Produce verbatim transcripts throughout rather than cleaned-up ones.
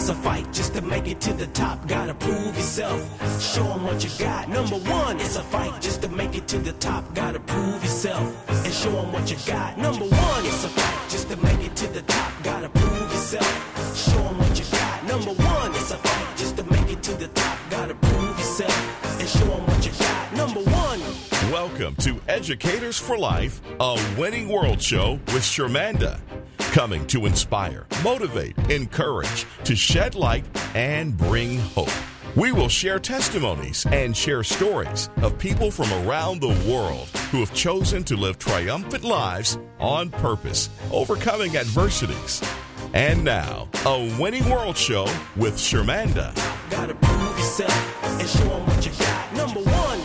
It's a fight just to make it to the top. Gotta prove yourself. Show them what you got. Number one, it's a fight just to make it to the top. Gotta prove yourself and show them what you got. Number one, it's a fight just to make it to the top. Gotta prove yourself. Show them what you got. Number one, it's a fight just to make it to the top. Gotta prove yourself and show them what you got. Number one. Welcome to Educators for Life, a winning world show with Shermanda. Coming to inspire, motivate, encourage, to shed light, and bring hope. We will share testimonies and share stories of people from around the world who have chosen to live triumphant lives on purpose, overcoming adversities. And now, a winning world show with Shermanda. Gotta prove yourself and show them what you got. Number one.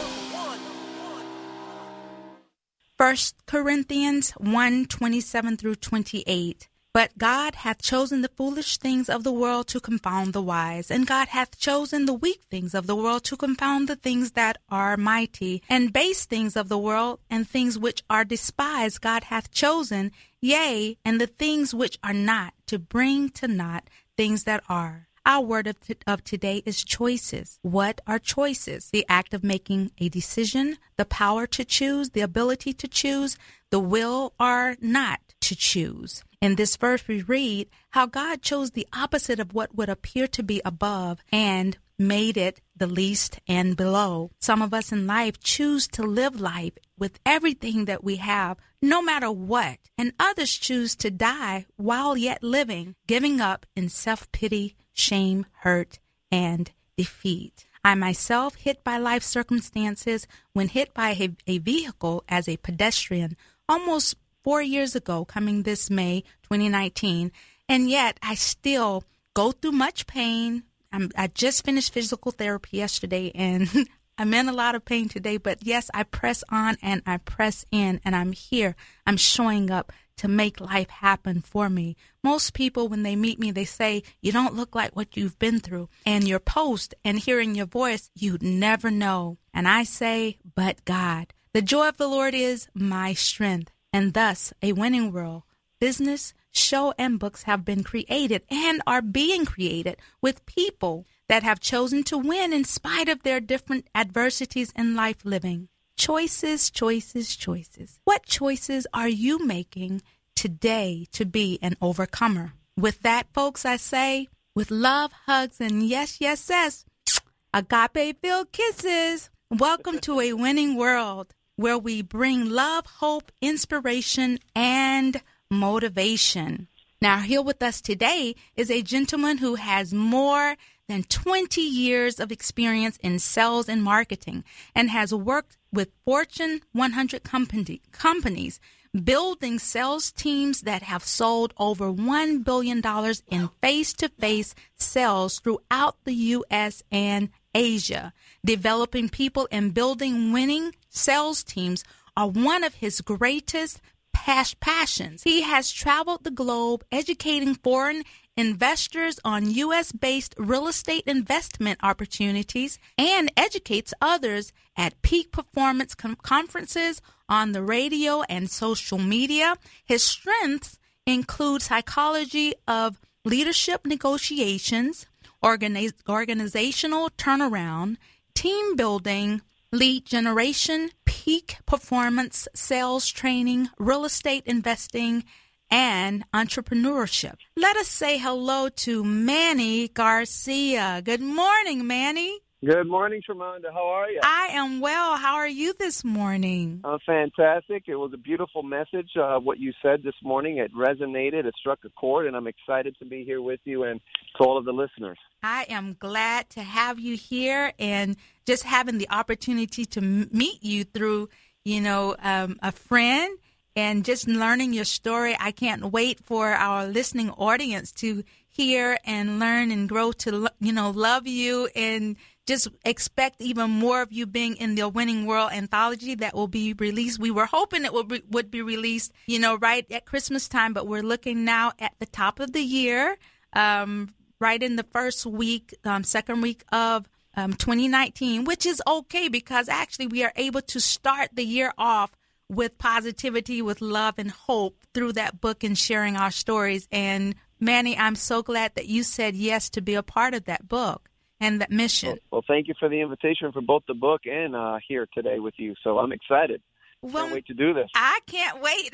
First Corinthians one, twenty-seven through twenty-eight. But God hath chosen the foolish things of the world to confound the wise, and God hath chosen the weak things of the world to confound the things that are mighty, and base things of the world, and things which are despised God hath chosen, yea, and the things which are not, to bring to naught things that are. Our word of, t- of today is choices. What are choices? The act of making a decision, the power to choose, the ability to choose, the will or not to choose. In this verse, we read how God chose the opposite of what would appear to be above and made it the least and below. Some of us in life choose to live life with everything that we have, no matter what, and others choose to die while yet living, giving up in self-pity, shame, hurt, and defeat. I myself hit by life circumstances when hit by a, a vehicle as a pedestrian almost four years ago, coming this May twenty nineteen, and yet I still go through much pain. I'm, I just finished physical therapy yesterday, and I'm in a lot of pain today, but yes, I press on and I press in, and I'm here. I'm showing up to make life happen for me. Most people, when they meet me, they say, you don't look like what you've been through. And your post and hearing your voice, you'd never know. And I say, but God. The joy of the Lord is my strength. And thus, a winning world, business, show, and books have been created and are being created with people that have chosen to win in spite of their different adversities in life living. Choices, choices, choices. What choices are you making today to be an overcomer? With that, folks, I say, with love, hugs, and yes, yes, yes, agape-filled kisses, welcome to a winning world where we bring love, hope, inspiration, and motivation. Now, here with us today is a gentleman who has more than twenty years of experience in sales and marketing and has worked with Fortune one hundred company, companies, building sales teams that have sold over one billion dollars in face-to-face sales throughout the U S and Asia. Developing people and building winning sales teams are one of his greatest passions. He has traveled the globe educating foreign investors on U S-based real estate investment opportunities and educates others at peak performance com- conferences on the radio and social media. His strengths include psychology of leadership negotiations, organiz- organizational turnaround, team building, lead generation, peak performance, sales training, real estate investing, and entrepreneurship. Let us say hello to Manny Garcia. Good morning, Manny. Good morning, Shermanda. How are you? I am well. How are you this morning? I'm fantastic. It was a beautiful message, uh, what you said this morning. It resonated. It struck a chord, and I'm excited to be here with you and to all of the listeners. I am glad to have you here and just having the opportunity to m- meet you through, you know, um, a friend and just learning your story. I can't wait for our listening audience to hear and learn and grow to, you know, love you and just expect even more of you being in the Winning World anthology that will be released. We were hoping it would be, would be released, you know, right at Christmas time, but we're looking now at the top of the year, um, right in the first week, um, second week of um, twenty nineteen, which is okay because actually we are able to start the year off with positivity, with love and hope through that book and sharing our stories and Manny, I'm so glad that you said yes to be a part of that book and that mission. Well, well thank you for the invitation for both the book and uh, here today with you. So I'm excited. Well, can't wait to do this. I can't wait.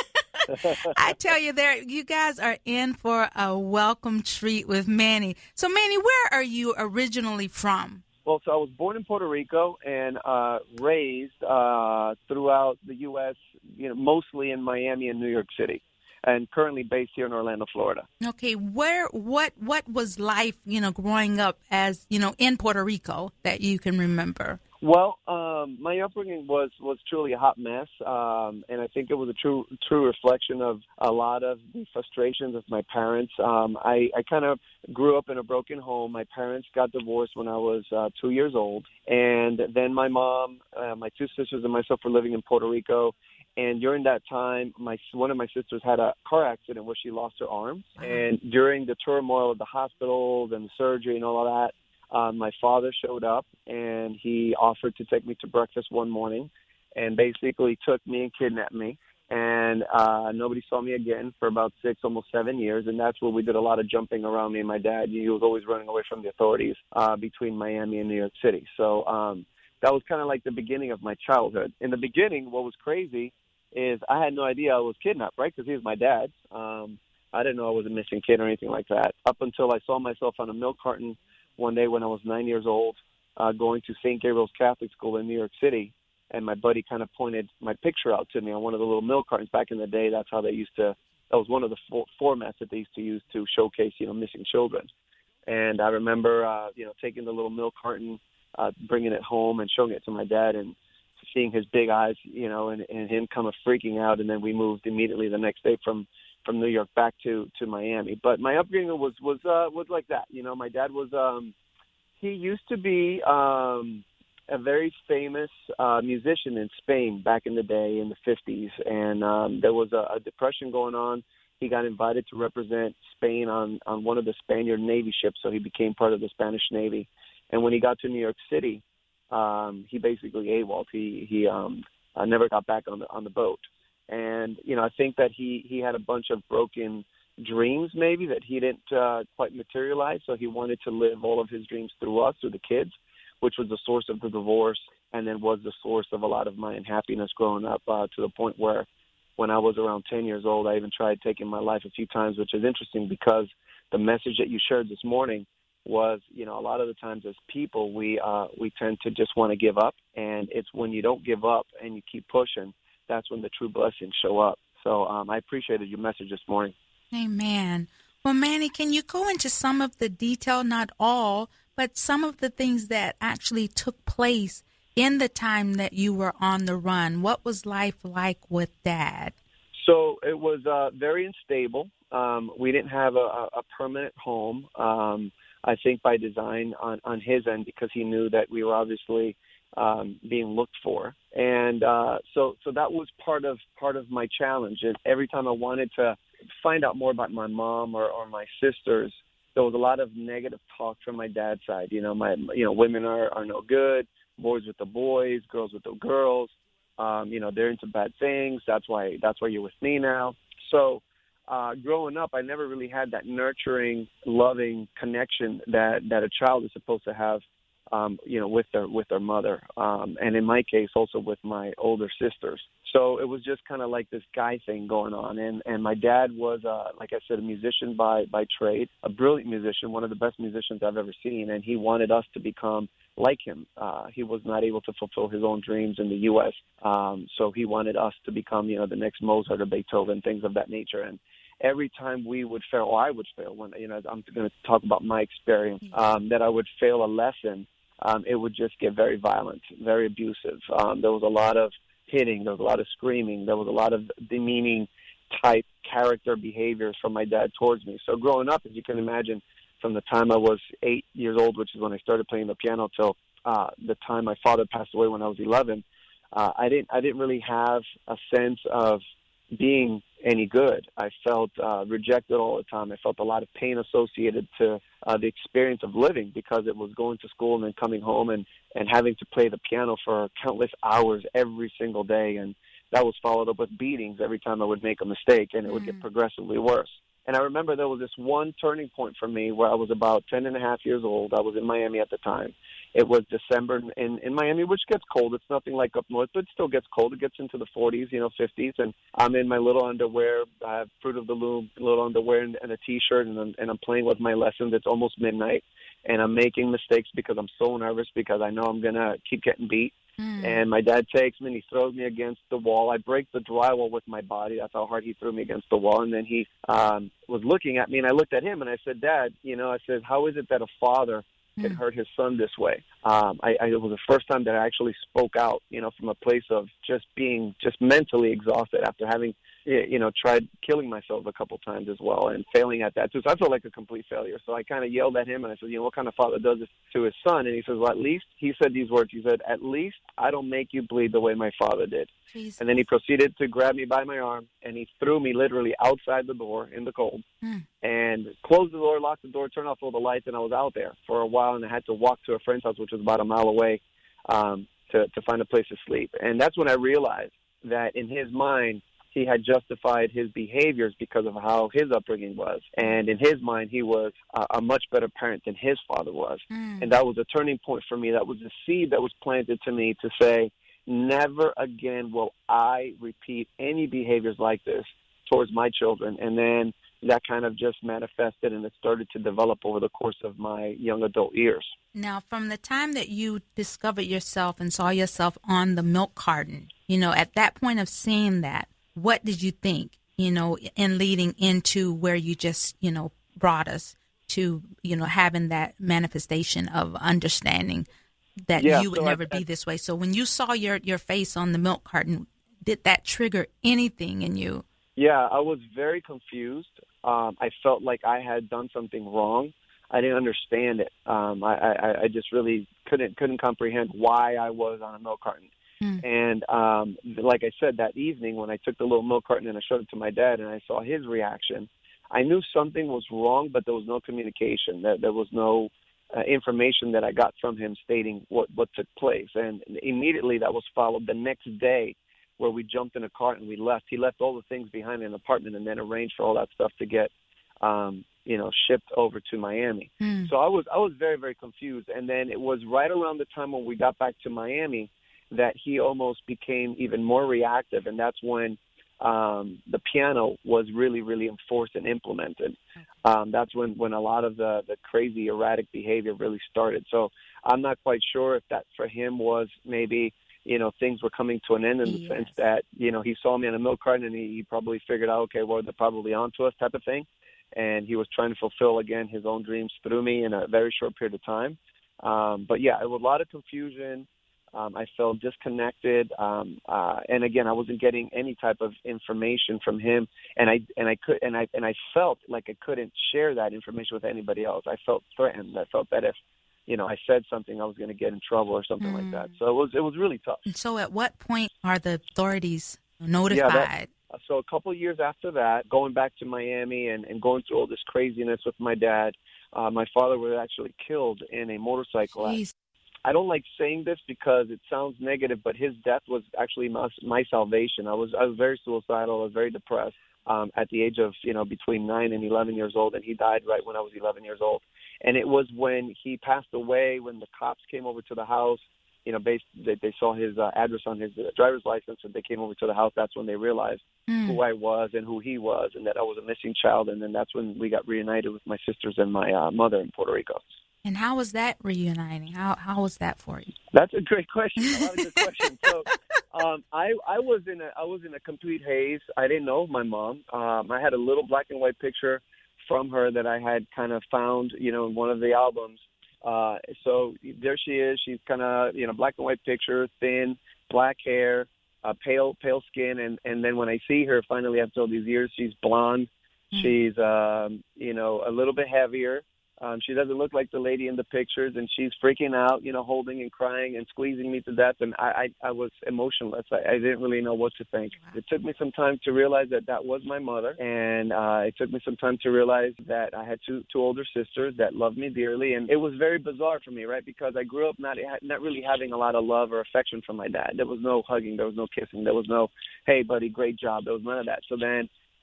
I tell you, there, you guys are in for a welcome treat with Manny. So, Manny, where are you originally from? Well, so I was born in Puerto Rico and uh, raised uh, throughout the U S, you know, mostly in Miami and New York City, and currently based here in Orlando, Florida. Okay, where, what, what was life, you know, growing up as, you know, in Puerto Rico that you can remember? Well, um, my upbringing was, was truly a hot mess, um, and I think it was a true true reflection of a lot of the frustrations of my parents. Um, I, I kind of grew up in a broken home. My parents got divorced when I was uh, two years old, and then my mom, uh, my two sisters, and myself were living in Puerto Rico. And during that time, my one of my sisters had a car accident where she lost her arm. And during the turmoil of the hospitals and the surgery and all of that, Um, my father showed up, and he offered to take me to breakfast one morning and basically took me and kidnapped me. And uh, nobody saw me again for about six, almost seven years, and that's where we did a lot of jumping around, me and my dad. He was always running away from the authorities uh, between Miami and New York City. So um, that was kind of like the beginning of my childhood. In the beginning, what was crazy is I had no idea I was kidnapped, right, because he was my dad. Um, I didn't know I was a missing kid or anything like that up until I saw myself on a milk carton one day when I was nine years old, uh, going to Saint Gabriel's Catholic School in New York City, and my buddy kind of pointed my picture out to me on one of the little milk cartons. Back in the day, that's how they used to, that was one of the for, formats that they used to use to showcase, you know, missing children. And I remember, uh, you know, taking the little milk carton, uh, bringing it home and showing it to my dad and seeing his big eyes, you know, and, and him kind of freaking out. And then we moved immediately the next day from from New York back to, to Miami. But my upbringing was, was, uh, was like that. You know, my dad was, um, he used to be, um, a very famous, uh, musician in Spain back in the day in the fifties. And, um, there was a, a depression going on. He got invited to represent Spain on, on one of the Spaniard Navy ships. So he became part of the Spanish Navy. And when he got to New York City, um, he basically AWOL'd. He, he, um, uh, never got back on the, on the boat. And, you know, I think that he, he had a bunch of broken dreams maybe that he didn't uh, quite materialize. So he wanted to live all of his dreams through us, through the kids, which was the source of the divorce and then was the source of a lot of my unhappiness growing up uh, to the point where when I was around ten years old, I even tried taking my life a few times, which is interesting because the message that you shared this morning was, you know, a lot of the times as people, we uh, we tend to just want to give up. And it's when you don't give up and you keep pushing, that's when the true blessings show up. So um, I appreciated your message this morning. Amen. Well, Manny, can you go into some of the detail, not all, but some of the things that actually took place in the time that you were on the run? What was life like with Dad? So it was uh, very unstable. Um, we didn't have a, a permanent home, um, I think by design on, on his end, because he knew that we were obviously Um, being looked for. And uh, so so that was part of part of my challenge. And every time I wanted to find out more about my mom or, or my sisters, there was a lot of negative talk from my dad's side. You know, my you know, women are, are no good, boys with the boys, girls with the girls. Um, you know, they're into bad things. That's why that's why you're with me now. So uh, growing up, I never really had that nurturing, loving connection that, that a child is supposed to have. Um, you know, with their with their mother, um, and in my case, also with my older sisters. So it was just kind of like this guy thing going on. And, and my dad was, uh, like I said, a musician by, by trade, a brilliant musician, one of the best musicians I've ever seen. And he wanted us to become like him. Uh, he was not able to fulfill his own dreams in the U S Um, so he wanted us to become, you know, the next Mozart or Beethoven, things of that nature. And every time we would fail, or I would fail, when, you know, I'm going to talk about my experience, um, that I would fail a lesson. Um, it would just get very violent, very abusive. Um, there was a lot of hitting. There was a lot of screaming. There was a lot of demeaning type character behaviors from my dad towards me. So growing up, as you can imagine, from the time I was eight years old, which is when I started playing the piano, till uh, the time my father passed away when I was eleven, uh, I didn't I didn't really have a sense of being any good. I felt uh, rejected all the time. I felt a lot of pain associated to uh, the experience of living, because it was going to school and then coming home and, and having to play the piano for countless hours every single day. And that was followed up with beatings every time I would make a mistake, and it would mm. get progressively worse. And I remember there was this one turning point for me where I was about ten and a half years old. I was in Miami at the time. It was December in, in Miami, which gets cold. It's nothing like up north, but it still gets cold. It gets into the forties, you know, fifties. And I'm in my little underwear. I have Fruit of the Loom, little underwear and, and a T-shirt, and I'm, and I'm playing with my lessons. It's almost midnight, and I'm making mistakes because I'm so nervous because I know I'm going to keep getting beat. Mm. And my dad takes me and he throws me against the wall. I break the drywall with my body. That's how hard he threw me against the wall. And then he um, was looking at me, and I looked at him, and I said, Dad, you know, I said, how is it that a father can mm. hurt his son this way? Um, I, I, it was the first time that I actually spoke out, you know, from a place of just being just mentally exhausted after having, you know, tried killing myself a couple times as well and failing at that too. So I felt like a complete failure. So I kind of yelled at him and I said, you know, what kind of father does this to his son? And he says, well, at least, he said these words, he said, at least I don't make you bleed the way my father did. Jesus. And then he proceeded to grab me by my arm and he threw me literally outside the door in the cold mm. and closed the door, locked the door, turned off all the lights, and I was out there for a while, and I had to walk to a friend's house, which was about a mile away, um, to, to find a place to sleep. And that's when I realized that in his mind, he had justified his behaviors because of how his upbringing was. And in his mind, he was a, a much better parent than his father was. Mm. And that was a turning point for me. That was a seed that was planted to me to say, never again will I repeat any behaviors like this towards my children. And then that kind of just manifested, and it started to develop over the course of my young adult years. Now, from the time that you discovered yourself and saw yourself on the milk carton, you know, at that point of seeing that, what did you think, you know, in leading into where you just, you know, brought us to, you know, having that manifestation of understanding that yeah, you would so never I, I, be this way? So when you saw your, your face on the milk carton, did that trigger anything in you? Yeah, I was very confused. Um, I felt like I had done something wrong. I didn't understand it. Um, I, I, I just really couldn't couldn't comprehend why I was on a milk carton. And um, like I said, that evening when I took the little milk carton and I showed it to my dad and I saw his reaction, I knew something was wrong, but there was no communication. There, there was no uh, information that I got from him stating what, what took place. And immediately that was followed the next day where we jumped in a car and we left. He left all the things behind in an apartment and then arranged for all that stuff to get, um, you know, shipped over to Miami. Mm. So I was I was very, very confused. And then it was right around the time when we got back to Miami that he almost became even more reactive, and that's when um, the piano was really, really enforced and implemented. Um, that's when, when a lot of the, the crazy, erratic behavior really started. So I'm not quite sure if that for him was maybe, you know, things were coming to an end in the yes. sense that, you know, he saw me on a milk carton and he, he probably figured out, okay, well, they're probably onto us type of thing. And he was trying to fulfill, again, his own dreams through me in a very short period of time. Um, but, yeah, it was a lot of confusion. Um, I felt disconnected, um, uh, and again, I wasn't getting any type of information from him, and I and I could and I and I felt like I couldn't share that information with anybody else. I felt threatened. I felt that if, you know, I said something, I was going to get in trouble or something mm. like that. So it was it was really tough. So, at what point are the authorities notified? Yeah, that, so a couple of years after that, going back to Miami and, and going through all this craziness with my dad, uh, my father was actually killed in a motorcycle accident. I don't like saying this because it sounds negative, but his death was actually my, my salvation. I was I was very suicidal. I was very depressed um, at the age of, you know, between nine and eleven years old, and he died right when I was eleven years old. And it was when he passed away, when the cops came over to the house, you know, based, they, they saw his uh, address on his uh, driver's license, and they came over to the house. That's when they realized mm. who I was and who he was, and that I was a missing child. And then that's when we got reunited with my sisters and my uh, mother in Puerto Rico. And how was that reuniting? How how was that for you? That's a great question. A lot of good questions. So, um, I I was in a I was in a complete haze. I didn't know my mom. Um, I had a little black and white picture from her that I had kind of found, you know, in one of the albums. Uh, so there she is. She's kind of, you know, black and white picture, thin, black hair, uh, pale pale skin, and and then when I see her finally after all these years, she's blonde. Mm. She's um, you know, a little bit heavier. Um, she doesn't look like the lady in the pictures, and she's freaking out, you know, holding and crying and squeezing me to death. And I, I, I was emotionless. I, I didn't really know what to think. Wow. It took me some time to realize that that was my mother. And uh, it took me some time to realize that I had two, two older sisters that loved me dearly. And it was very bizarre for me, right, because I grew up not, not really having a lot of love or affection from my dad. There was no hugging. There was no kissing. There was no, hey, buddy, great job. There was none of that. So then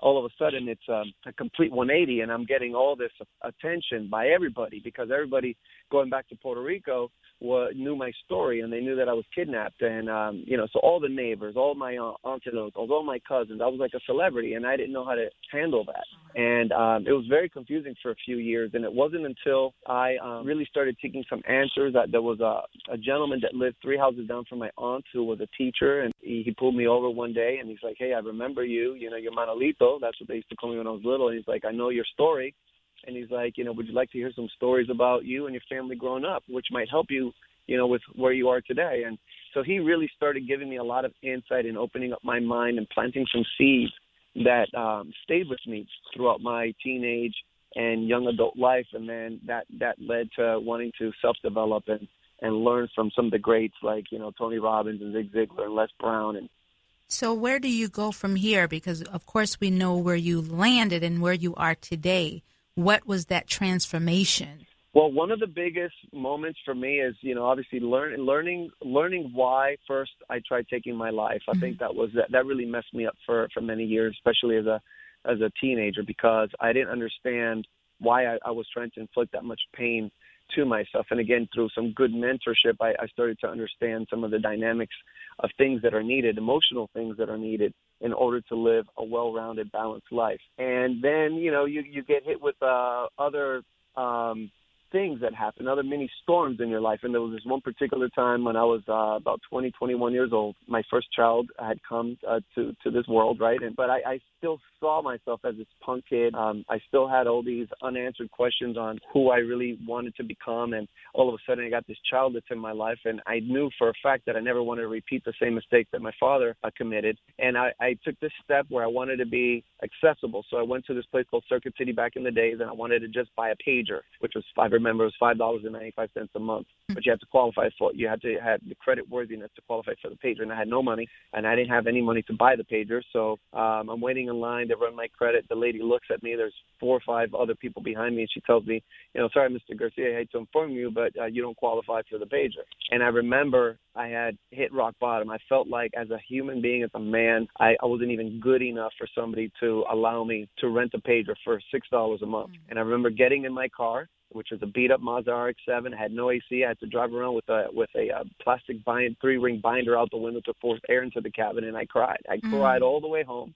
all of a sudden it's um, a complete one eighty, and I'm getting all this attention by everybody because everybody going back to Puerto Rico wa- knew my story, and they knew that I was kidnapped. And, um, you know, so all the neighbors, all my uh, aunts and uncles, all my cousins, I was like a celebrity, and I didn't know how to handle that. And um, it was very confusing for a few years, and it wasn't until I um, really started seeking some answers that there was a, a gentleman that lived three houses down from my aunt who was a teacher, and he, he pulled me over one day, and he's like, hey, I remember you, you know, you're Manolito. That's what they used to call me when I was little. And he's like, I know your story. And he's like, you know, would you like to hear some stories about you and your family growing up, which might help you, you know, with where you are today? And so he really started giving me a lot of insight and opening up my mind and planting some seeds that um, stayed with me throughout my teenage and young adult life. And then that, that led to wanting to self-develop and, and learn from some of the greats like, you know, Tony Robbins and Zig Ziglar and Les Brown. And so where do you go from here? Because, of course, we know where you landed and where you are today. What was that transformation? Well, one of the biggest moments for me is, you know, obviously learn, learning learning why first I tried taking my life. I mm-hmm. think that was that, that really messed me up for, for many years, especially as a as a teenager, because I didn't understand why I, I was trying to inflict that much pain to myself. And again, through some good mentorship, I, I started to understand some of the dynamics of things that are needed, emotional things that are needed in order to live a well-rounded, balanced life. And then, you know, you, you get hit with uh, other um, things that happen, other mini storms in your life. And there was this one particular time when I was uh, about twenty, twenty-one years old. My first child had come uh, to, to this world, right? And, but I, I still saw myself as this punk kid. Um, I still had all these unanswered questions on who I really wanted to become. And all of a sudden I got this child that's in my life. And I knew for a fact that I never wanted to repeat the same mistake that my father uh, committed. And I, I took this step where I wanted to be accessible. So I went to this place called Circuit City back in the days, and I wanted to just buy a pager, which was, I remember, it was five dollars and ninety-five cents a month. But you had to qualify for it. You had to have the credit worthiness to qualify for the pager. And I had no money, and I didn't have any money to buy the pager. So um, I'm waiting in line to run my credit. The lady looks at me. There's four or five other people behind me, and she tells me, you know, sorry, Mister Garcia, I hate to inform you, but uh, you don't qualify for the pager. And I remember I had hit rock bottom. I felt like as a human being, as a man, I, I wasn't even good enough for somebody to allow me to rent a pager for six dollars a month. Mm-hmm. And I remember getting in my car, which was a beat-up Mazda R X seven. I had no A C. I had to drive around with a with a uh, plastic bind, three-ring binder out the window to force air into the cabin, and I cried. I mm. cried all the way home.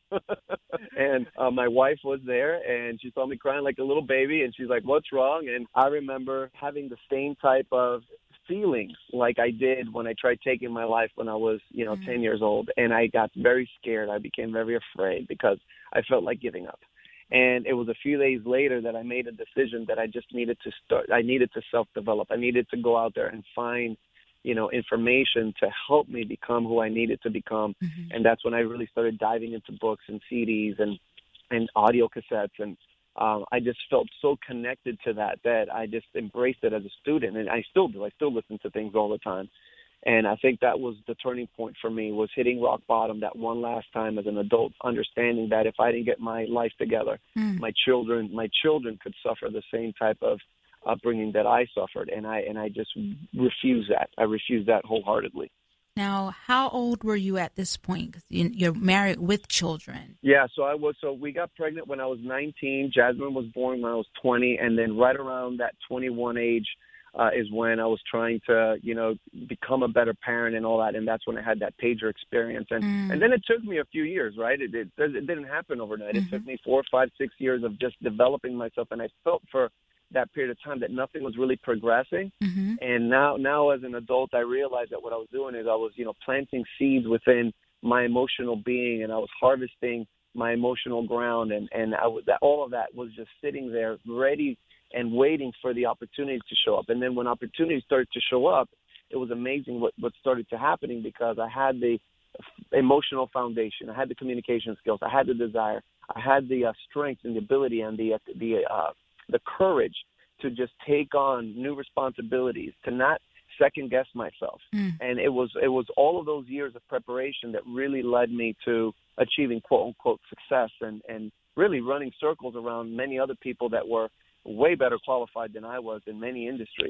And uh, my wife was there, and she saw me crying like a little baby, and she's like, what's wrong? And I remember having the same type of feelings like I did when I tried taking my life when I was, you know, mm. ten years old. And I got very scared. I became very afraid because I felt like giving up. And it was a few days later that I made a decision that I just needed to start. I needed to self-develop. I needed to go out there and find, you know, information to help me become who I needed to become. Mm-hmm. And that's when I really started diving into books and C Ds and, and audio cassettes. And um, I just felt so connected to that that I just embraced it as a student. And I still do. I still listen to things all the time. And I think that was the turning point for me, was hitting rock bottom that one last time as an adult, understanding that if I didn't get my life together, mm. my children, my children could suffer the same type of upbringing that I suffered. And I, and I just refuse that. I refuse that wholeheartedly. Now, how old were you at this point? 'Cause you're married with children. Yeah, so I was. So we got pregnant when I was nineteen. Jasmine was born when I was twenty. And then right around that twenty-one age, Uh, is when I was trying to, you know, become a better parent and all that. And that's when I had that pager experience. And mm. and then it took me a few years, right? It, it, it didn't happen overnight. Mm-hmm. It took me four, five, six years of just developing myself. And I felt for that period of time that nothing was really progressing. Mm-hmm. And now, now as an adult, I realized that what I was doing is I was, you know, planting seeds within my emotional being, and I was harvesting my emotional ground. And, and I was, that, all of that was just sitting there ready and waiting for the opportunities to show up. And then when opportunities started to show up, it was amazing what, what started to happening, because I had the emotional foundation, I had the communication skills, I had the desire, I had the uh, strength and the ability and the the uh, the courage to just take on new responsibilities, to not second guess myself. Mm. And it was it was all of those years of preparation that really led me to achieving quote unquote success, and and really running circles around many other people that were way better qualified than I was in many industries.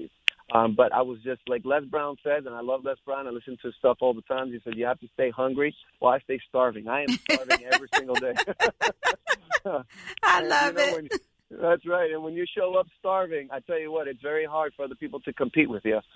Um, but I was just like Les Brown said, and I love Les Brown. I listen to his stuff all the time. He said, you have to stay hungry. Well, I stay starving. I am starving every single day. I love you know, it. when, that's right. And when you show up starving, I tell you what, it's very hard for other people to compete with you.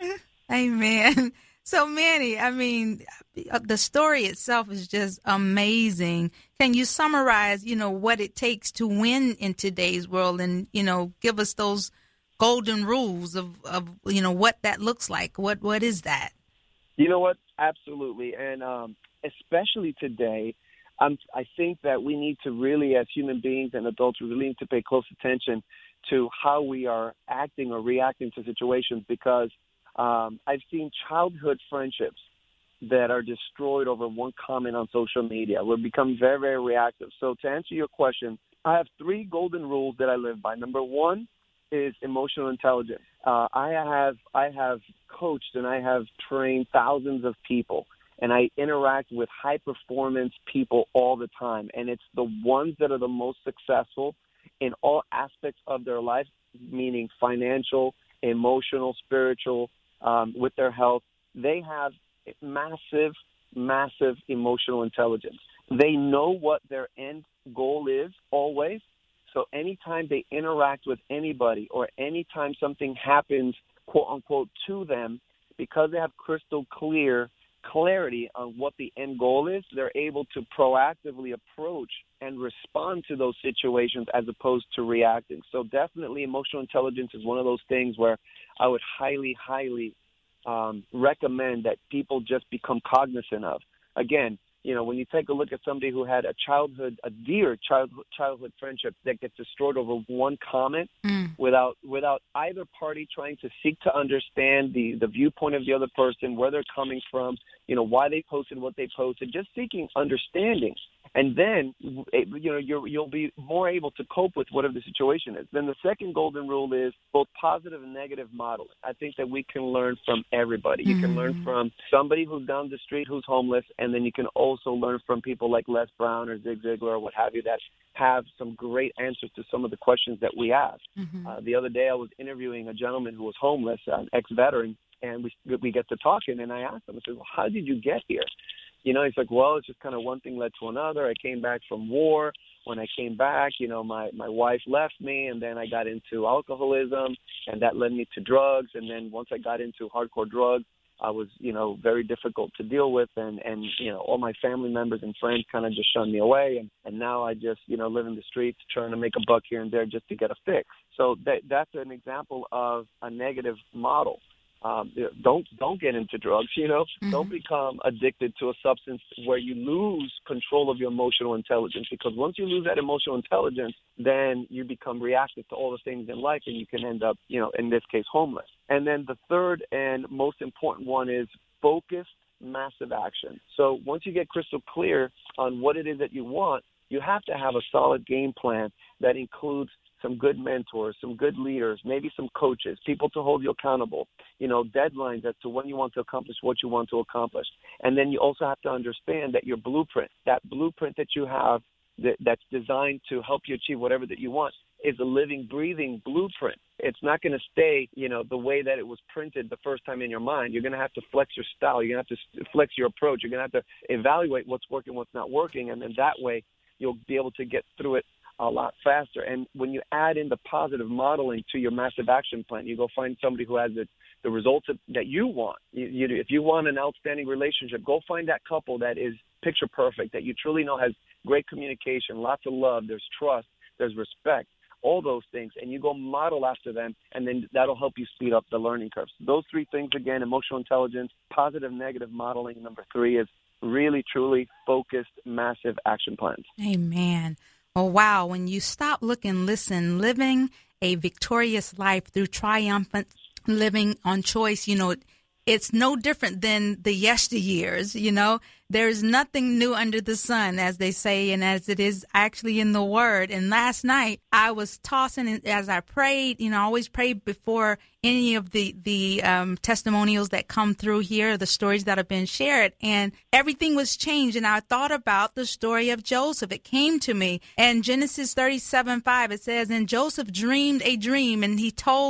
Amen. So, Manny, I mean, the story itself is just amazing. Can you summarize, you know, what it takes to win in today's world and, you know, give us those golden rules of, of you know, what that looks like? What What is that? You know what? Absolutely. And um, especially today, I'm, I think that we need to really, as human beings and adults, we really need to pay close attention to how we are acting or reacting to situations, because um, I've seen childhood friendships that are destroyed over one comment on social media. We've become very, very reactive. So to answer your question, I have three golden rules that I live by. Number one is emotional intelligence. Uh, I have I have coached and I have trained thousands of people, and I interact with high-performance people all the time. And it's the ones that are the most successful in all aspects of their life, meaning financial, emotional, spiritual, um, with their health. They have massive, massive emotional intelligence. They know what their end goal is always. So anytime they interact with anybody or anytime something happens, quote unquote, to them, because they have crystal clear clarity on what the end goal is, they're able to proactively approach and respond to those situations as opposed to reacting. So definitely emotional intelligence is one of those things where I would highly, highly um, recommend that people just become cognizant of. Again, you know, when you take a look at somebody who had a childhood, a dear childhood, childhood friendship that gets destroyed over one comment mm. without without either party trying to seek to understand the, the viewpoint of the other person, where they're coming from, you know, why they posted what they posted, just seeking understanding. And then, you know, you're, you'll be more able to cope with whatever the situation is. Then the second golden rule is both positive and negative modeling. I think that we can learn from everybody. You mm-hmm. can learn from somebody who's down the street who's homeless, and then you can also learn from people like Les Brown or Zig Ziglar or what have you that have some great answers to some of the questions that we ask. Mm-hmm. Uh, the other day I was interviewing a gentleman who was homeless, an ex-veteran, and we we get to talking, and I asked him, I said, well, how did you get here? You know, he's like, well, it's just kind of one thing led to another. I came back from war. When I came back, you know, my, my wife left me, and then I got into alcoholism, and that led me to drugs. And then once I got into hardcore drugs, I was, you know, very difficult to deal with. And, and you know, all my family members and friends kind of just shunned me away. And, and now I just, you know, live in the streets trying to make a buck here and there just to get a fix. So that that's an example of a negative model. Um, don't don't get into drugs, you know. Mm-hmm. Don't become addicted to a substance where you lose control of your emotional intelligence, because once you lose that emotional intelligence, then you become reactive to all the things in life, and you can end up, you know, in this case, homeless. And then the third and most important one is focused, massive action. So once you get crystal clear on what it is that you want, you have to have a solid game plan that includes some good mentors, some good leaders, maybe some coaches, people to hold you accountable, you know, deadlines as to when you want to accomplish what you want to accomplish. And then you also have to understand that your blueprint, that blueprint that you have that, that's designed to help you achieve whatever that you want, is a living, breathing blueprint. It's not going to stay, you know, the way that it was printed the first time in your mind. You're going to have to flex your style. You're going to have to flex your approach. You're going to have to evaluate what's working, what's not working, and then that way you'll be able to get through it a lot faster. And when you add in the positive modeling to your massive action plan, you go find somebody who has the, the results that, that you want. You, you, if you want an outstanding relationship, go find that couple that is picture perfect, that you truly know has great communication, lots of love, there's trust, there's respect, all those things, and you go model after them, and then that'll help you speed up the learning curves. Those three things, again, emotional intelligence, positive, negative modeling. Number three is really, truly focused, massive action plans. Amen. Oh, wow. When you stop, look, and listen, living a victorious life through triumphant living on choice, you know, it's no different than the yesteryears, you know. There's nothing new under the sun, as they say, and as it is actually in the Word. And last night I was tossing as I prayed. You know, I always pray before any of the the um, testimonials that come through here, the stories that have been shared, and everything was changed. And I thought about the story of Joseph. It came to me, and Genesis thirty-seven five, it says, "And Joseph dreamed a dream, and he told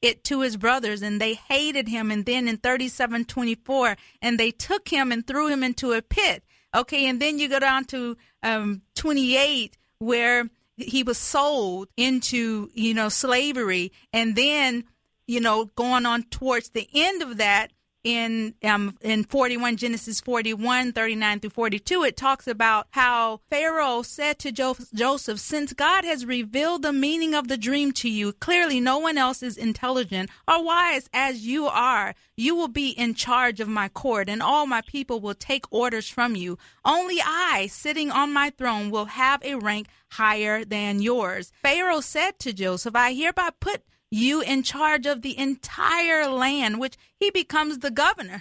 it to his brothers, and they hated him. And then in thirty-seven twenty-four, and they took him and threw him into a pit. Okay, and then you go down to um, twenty-eight, where he was sold into, you know, slavery. And then, you know, going on towards the end of that, in um in forty-one, Genesis forty-one, thirty-nine through forty-two, it talks about how Pharaoh said to jo- Joseph, since God has revealed the meaning of the dream to you, clearly no one else is intelligent or wise as you are. You will be in charge of my court, and all my people will take orders from you. Only I, sitting on my throne, will have a rank higher than yours. Pharaoh said to Joseph, I hereby put you in charge of the entire land, which he becomes the governor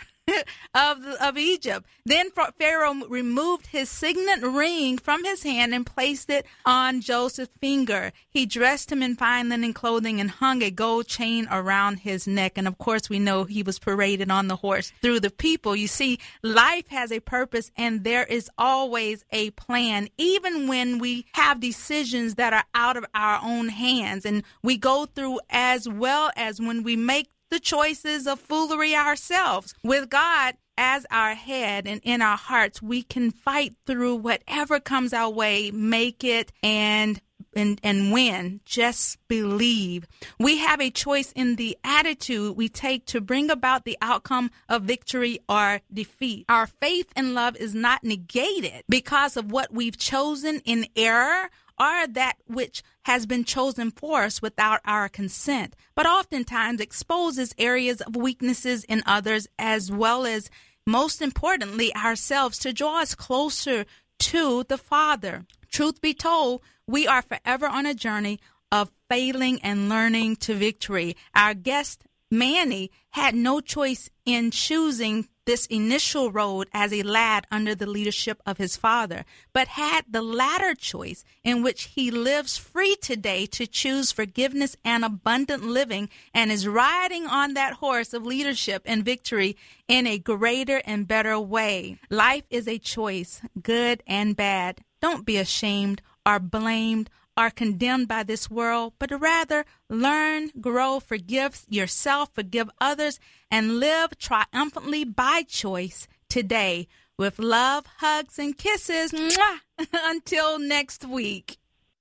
of of Egypt. Then Pharaoh removed his signet ring from his hand and placed it on Joseph's finger. He dressed him in fine linen clothing and hung a gold chain around his neck. And of course, we know he was paraded on the horse through the people. You see, life has a purpose, and there is always a plan, even when we have decisions that are out of our own hands. And we go through, as well as when we make the choices of foolery ourselves. With God as our head and in our hearts, we can fight through whatever comes our way, make it, and and and win. Just believe. We have a choice in the attitude we take to bring about the outcome of victory or defeat. Our faith and love is not negated because of what we've chosen in error or that which has been chosen for us without our consent, but oftentimes exposes areas of weaknesses in others, as well as, most importantly, ourselves, to draw us closer to the Father. Truth be told, we are forever on a journey of failing and learning to victory. Our guest, Manny, had no choice in choosing this initial road as a lad under the leadership of his father, but had the latter choice in which he lives free today to choose forgiveness and abundant living, and is riding on that horse of leadership and victory in a greater and better way. Life is a choice, good and bad. Don't be ashamed or blamed are condemned by this world, but rather learn, grow, forgive yourself, forgive others, and live triumphantly by choice today. With love, hugs, and kisses. Mwah! Until next week.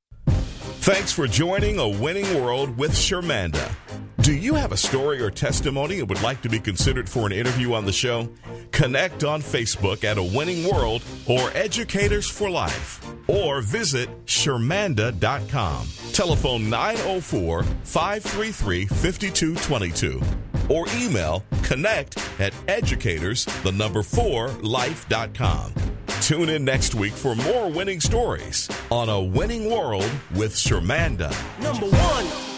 Thanks for joining A Winning World with Shermanda. Do you have a story or testimony and would like to be considered for an interview on the show? Connect on Facebook at A Winning World or Educators for Life, or visit Shermanda dot com. Telephone nine oh four, five three three, five two two two or email connect at educators, the number four, life dot com. Tune in next week for more winning stories on A Winning World with Shermanda. Number one.